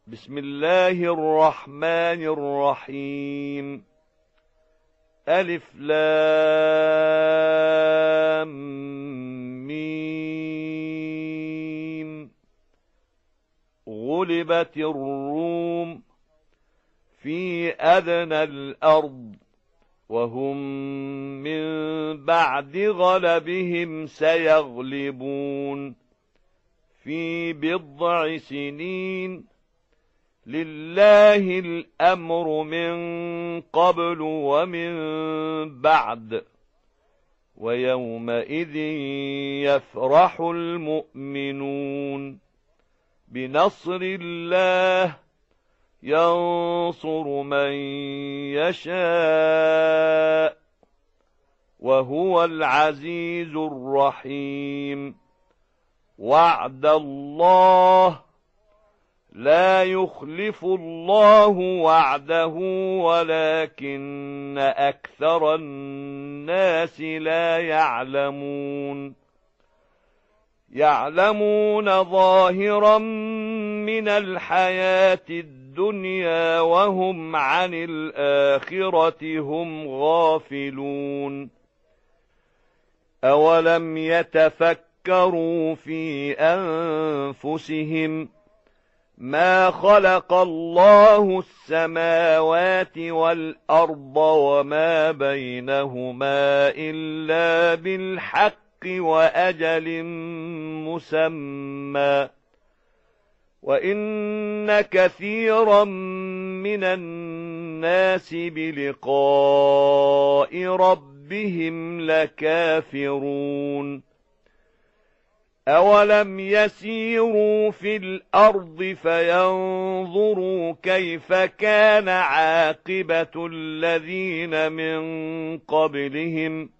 بسم الله الرحمن الرحيم. ألف لام ميم. غلبت الروم في أدنى الأرض وهم من بعد غلبهم سيغلبون في بضع سنين. لله الأمر من قبل ومن بعد ويومئذ يفرح المؤمنون بنصر الله ينصر من يشاء وهو العزيز الرحيم. وعد الله لا يخلف الله وعده ولكن أكثر الناس لا يعلمون. يعلمون ظاهرا من الحياة الدنيا وهم عن الآخرة هم غافلون. أولم يتفكروا في أنفسهم ما خلق الله السماوات والأرض وما بينهما إلا بالحق وأجل مسمى وإن كثيرا من الناس بلقاء ربهم لكافرون. أولم يسيروا في الأرض فينظروا كيف كان عاقبة الذين من قبلهم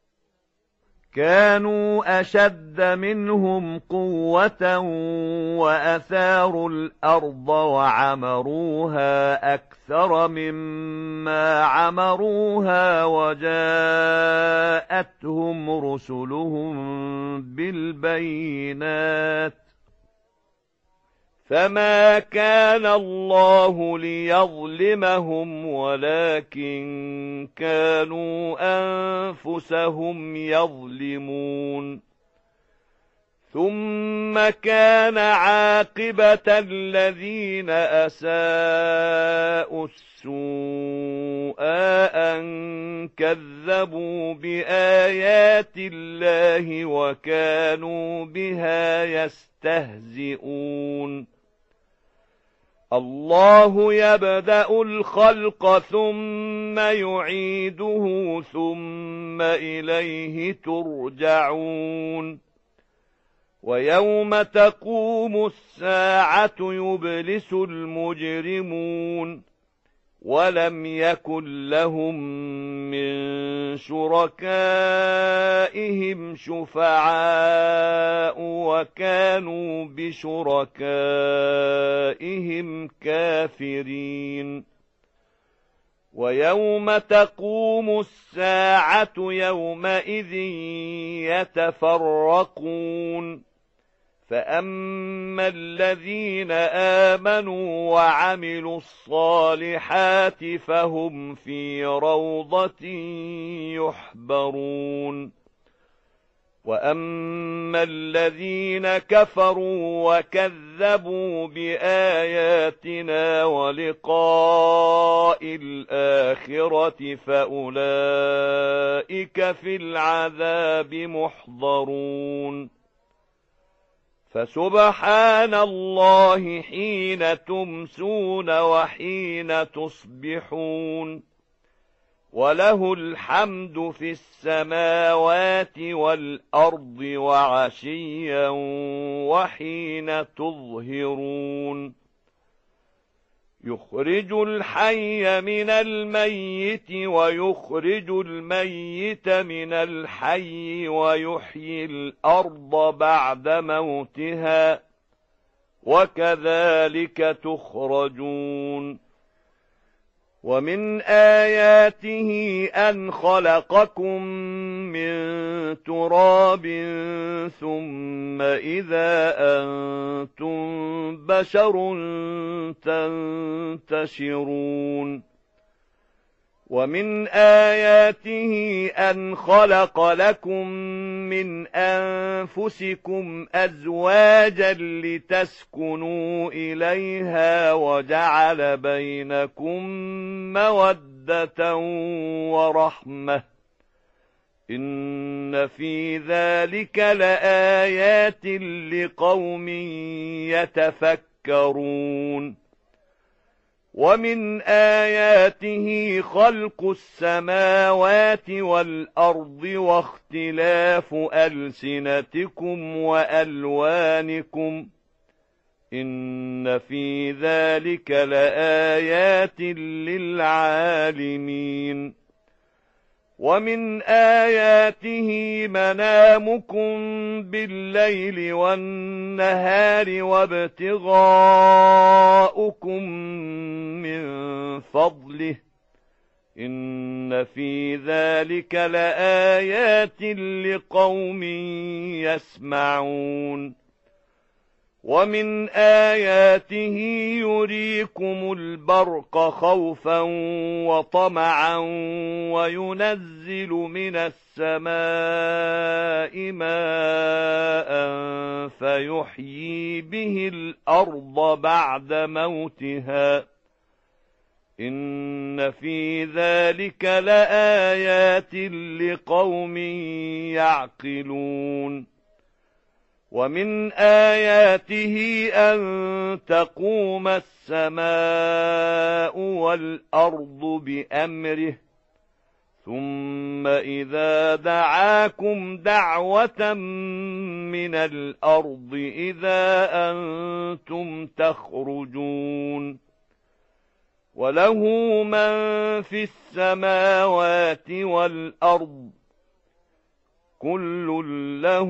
كانوا أشد منهم قوة وأثاروا الأرض وعمروها أكثر مما عمروها وجاءتهم رسلهم بالبينات فما كان الله ليظلمهم ولكن كانوا أنفسهم يظلمون. ثم كان عاقبة الذين أساءوا السوء أن كذبوا بآيات الله وكانوا بها يستهزئون. الله يبدأ الخلق ثم يعيده ثم إليه ترجعون. ويوم تقوم الساعة يبلس المجرمون ولم يكن لهم من شركائهم شفعاء وكانوا بشركائهم كافرين. ويوم تقوم الساعة يومئذ يتفرقون فأما الذين آمنوا وعملوا الصالحات فهم في روضة يحبرون. وأما الذين كفروا وكذبوا بآياتنا ولقاء الآخرة فأولئك في العذاب محضرون. فسبحان الله حين تمسون وحين تصبحون وله الحمد في السماوات والأرض وعشيا وحين تظهرون. يخرج الحي من الميت ويخرج الميت من الحي ويحيي الأرض بعد موتها وكذلك تخرجون. ومن آياته أن خلقكم من تراب ثم إذا أنتم بشر تنتشرون ومن آياته أن خلق لكم من أنفسكم أزواجا لتسكنوا إليها وجعل بينكم مودة ورحمة إن في ذلك لآيات لقوم يتفكرون ومن آياته خلق السماوات والأرض واختلاف ألسنتكم وألوانكم إن في ذلك لآيات للعالمين ومن آياته منامكم بالليل والنهار وابتغاؤكم من فضله إن في ذلك لآيات لقوم يسمعون ومن آياته يريكم البرق خوفا وطمعا وينزل من السماء ماء فيحيي به الأرض بعد موتها إن في ذلك لآيات لقوم يعقلون ومن آياته أن تقوم السماء والأرض بأمره ثم إذا دعاكم دعوة من الأرض إذا أنتم تخرجون وله من في السماوات والأرض كل له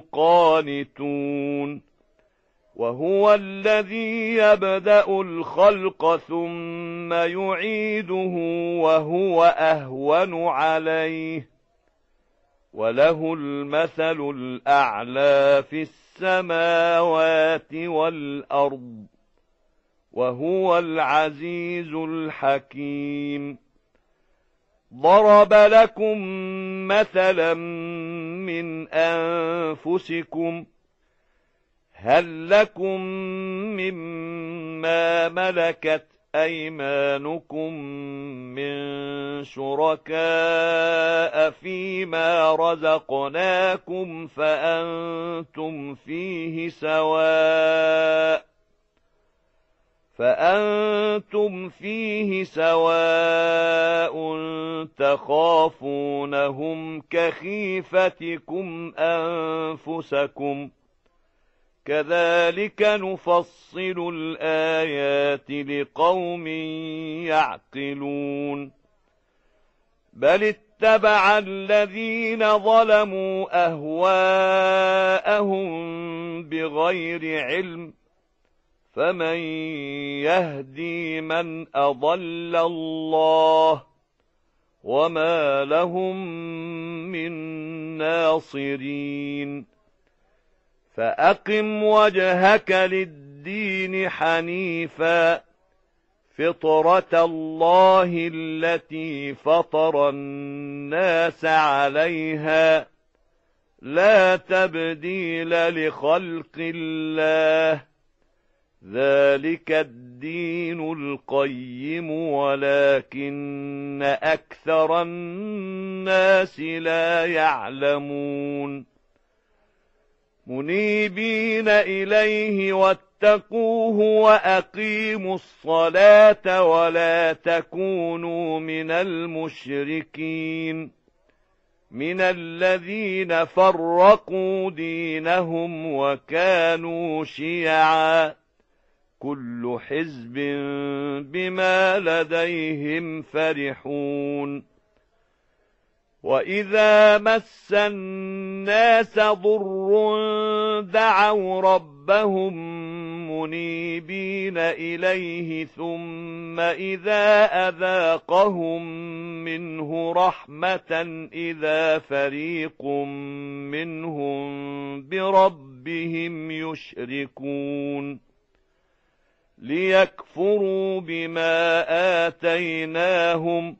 قانتون وهو الذي يبدأ الخلق ثم يعيده وهو أهون عليه وله المثل الأعلى في السماوات والأرض وهو العزيز الحكيم ضرب لكم مثلا من أنفسكم هل لكم مما ملكت أيمانكم من شركاء فيما رزقناكم فأنتم فيه سواء تخافونهم كخيفتكم أنفسكم كذلك نفصل الآيات لقوم يعقلون بل اتبع الذين ظلموا أهواءهم بغير علم فمن يهدي من أضل الله وما لهم من ناصرين فأقم وجهك للدين حنيفا فطرة الله التي فطر الناس عليها لا تبديل لخلق الله ذلك الدين القيم ولكن أكثر الناس لا يعلمون منيبين إليه واتقوه وأقيموا الصلاة ولا تكونوا من المشركين من الذين فرقوا دينهم وكانوا شيعا كل حزب بما لديهم فرحون وَإِذَا مَسَّ النَّاسَ ضُرٌّ دَعَوْا رَبَّهُم مُّنِيبِينَ إِلَيْهِ ثُمَّ إِذَا أَذَاقَهُم مِّنْهُ رَحْمَةً إِذَا فَرِيقٌ مِّنْهُم بِرَبِّهِمْ يُشْرِكُونَ لِيَكْفُرُوا بِمَا آتَيْنَاهُمْ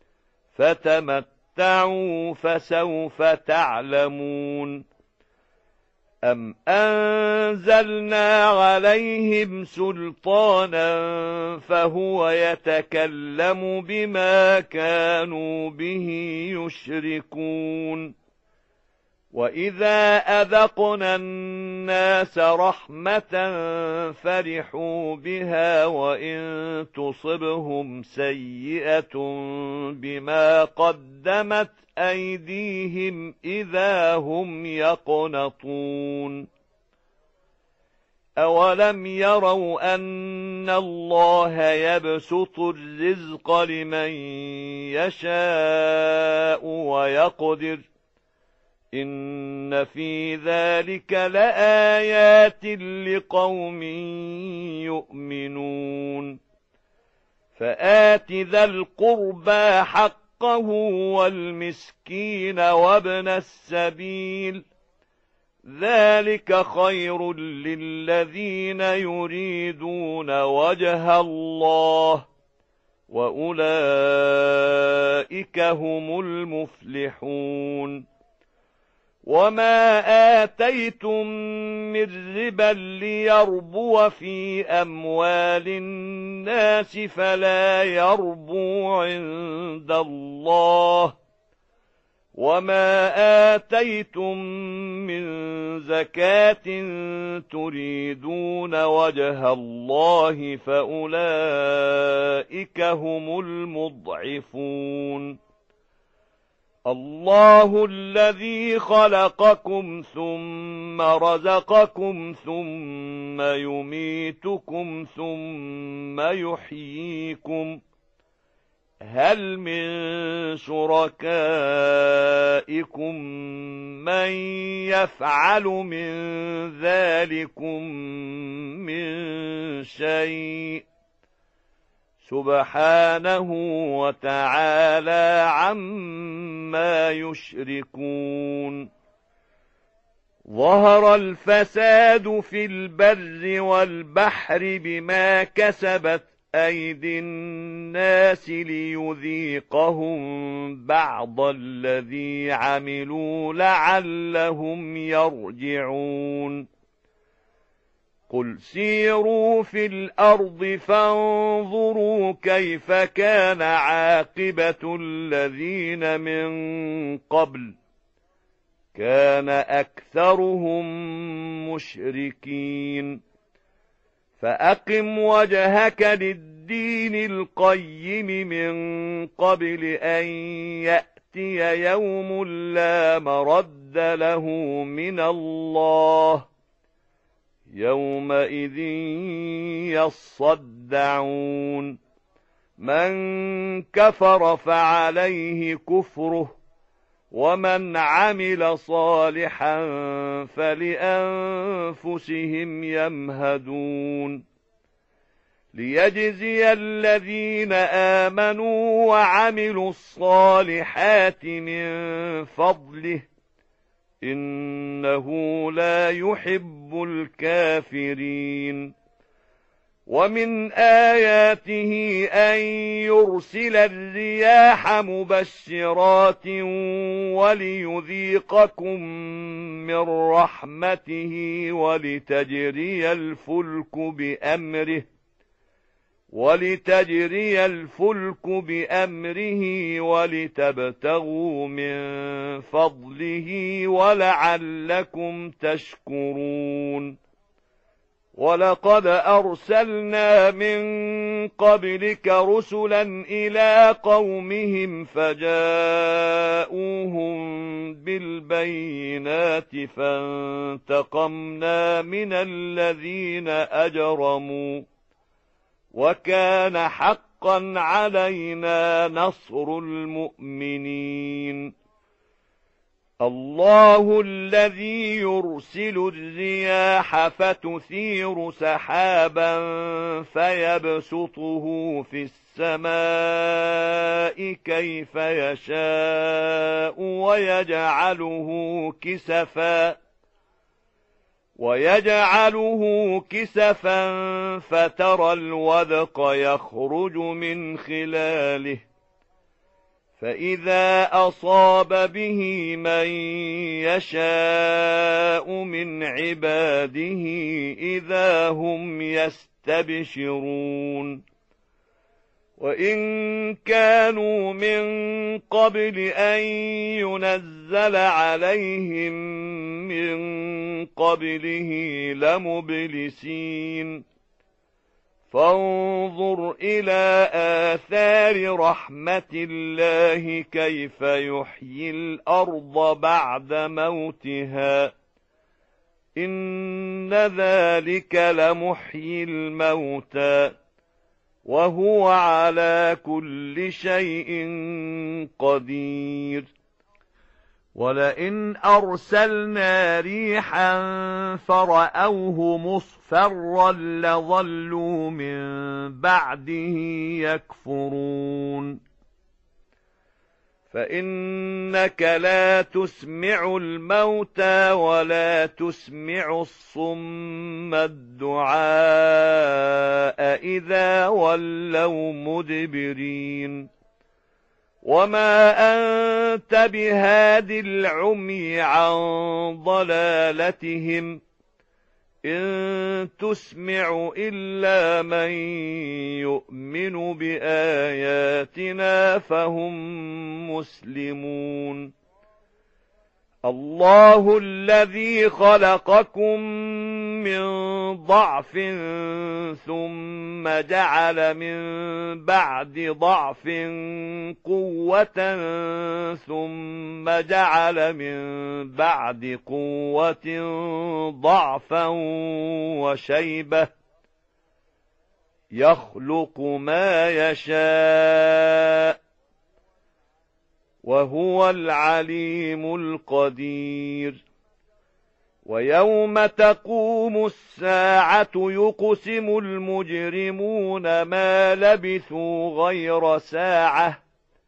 فتمتعوا فسوف تعلمون أم أنزلنا عليهم سلطانا فهو يتكلم بما كانوا به يشركون وَإِذَا أَذَقْنَا النَّاسَ رَحْمَةً فَرِحُوا بِهَا وَإِن تُصِبْهُمْ سَيِّئَةٌ بِمَا قَدَّمَتْ أَيْدِيهِمْ إِذَا هُمْ يَقْنَطُونَ أَوَلَمْ يَرَوْا أَنَّ اللَّهَ يَبْسُطُ الرِّزْقَ لِمَن يَشَاءُ وَيَقْدِرُ إِنَّ فِي ذَلِكَ لَآيَاتٍ لِقَوْمٍ يُؤْمِنُونَ فَآتِ ذَا الْقُرْبَى حَقَّهُ وَالْمِسْكِينَ وَابْنَ السَّبِيلِ ذَلِكَ خَيْرٌ لِلَّذِينَ يُرِيدُونَ وَجْهَ اللَّهِ وَأُولَئِكَ هُمُ الْمُفْلِحُونَ وَمَا آتَيْتُم مِّن رِّبًا لِّيَرْبُوَ في أَمْوَالِ النَّاسِ فَلَا يَرْبُو عِندَ اللَّهِ وَمَا آتَيْتُم مِّن زَكَاةٍ تُرِيدُونَ وَجْهَ اللَّهِ فَأُولَئِكَ هُمُ المضعفون الله الذي خلقكم ثم رزقكم ثم يميتكم ثم يحييكم هل من شركائكم من يفعل من ذلكم من شيء سبحانه وتعالى عما يشركون ظهر الفساد في البر والبحر بما كسبت أيدي الناس ليذيقهم بعض الذي عملوا لعلهم يرجعون قل سيروا في الأرض فانظروا كيف كان عاقبة الذين من قبل كان أكثرهم مشركين فأقم وجهك للدين القيم من قبل أن يأتي يوم لا مرد له من الله يومئذ يصدعون من كفر فعليه كفره ومن عمل صالحا فلأنفسهم يمهدون ليجزي الذين آمنوا وعملوا الصالحات من فضله إنه لا يحب الكافرين ومن آياته أن يرسل الرياح مبشرات وليذيقكم من رحمته ولتجري الفلك بأمره ولتبتغوا من فضله ولعلكم تشكرون ولقد أرسلنا من قبلك رسلا إلى قومهم فجاءوهم بالبينات فانتقمنا من الذين أجرموا وكان حقا علينا نصر المؤمنين الله الذي يرسل الرياح فتثير سحابا فيبسطه في السماء كيف يشاء ويجعله كسفا فترى الودق يخرج من خلاله فإذا أصاب به من يشاء من عباده إذا هم يستبشرون وإن كانوا من قبل أن ينزل عليهم من قبله لمبلسين فانظر إلى آثار رحمة الله كيف يحيي الأرض بعد موتها إن ذلك لمحيي الموتى وهو على كل شيء قدير ولئن أرسلنا ريحا فرأوه مصفرا لظلوا من بعده يكفرون فإنك لا تسمع الموتى ولا تسمع الصم الدعاء إذا ولوا مدبرين وما أنت بهاد العمي عن ضلالتهم إن تسمع إلا من يؤمن بآياتنا فهم مسلمون الله الذي خلقكم من ضعف ثم جعل من بعد ضعف قوة ثم جعل من بعد قوة ضعفا وشيبة يخلق ما يشاء وهو العليم القدير ويوم تقوم الساعة يقسم المجرمون ما لبثوا غير ساعة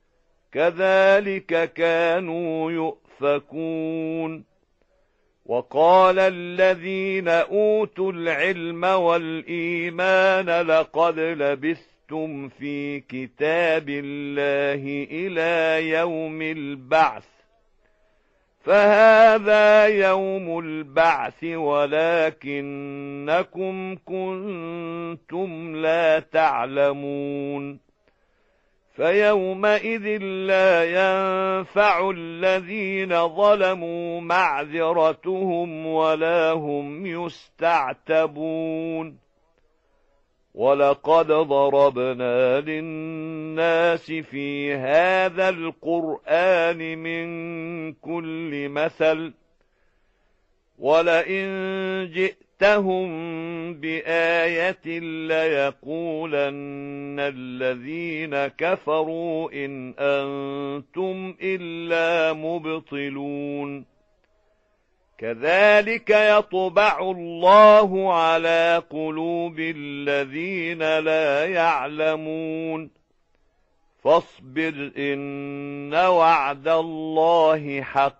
كذلك كانوا يؤفكون وقال الذين أوتوا العلم والإيمان لقد لبثتم في كتاب الله إلى يوم البعث فهذا يوم البعث ولكنكم كنتم لا تعلمون فيومئذ لا ينفع الذين ظلموا معذرتهم ولا هم يستعتبون ولقد ضربنا للناس في هذا القرآن من كل مثل ولئن جئتهم بآية ليقولن الذين كفروا إن أنتم إلا مبطلون كذلك يطبع الله على قلوب الذين لا يعلمون فاصبر إن وعد الله حق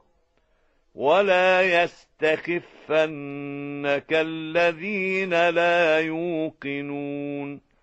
ولا يستخفنك الذين لا يوقنون